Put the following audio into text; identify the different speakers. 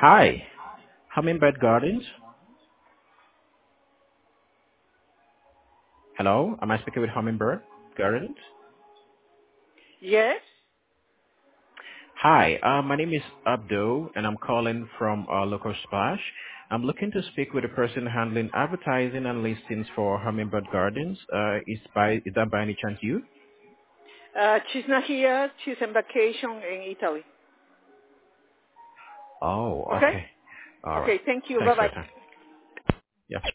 Speaker 1: Hi, Hummingbird Gardens. Hello, am I speaking with Hummingbird Gardens?
Speaker 2: Yes?
Speaker 1: Hi, my name is Abdul, and I'm calling from Local Splash. I'm looking to speak with the person handling advertising and listings for Hummingbird Gardens. Is that by any chance you?
Speaker 2: She's not here. She's on vacation in Italy.
Speaker 1: Oh,
Speaker 2: Okay?
Speaker 1: okay. All right.
Speaker 2: Okay, thank you.
Speaker 1: Thanks for
Speaker 2: Bye-bye.
Speaker 1: your time. Yeah.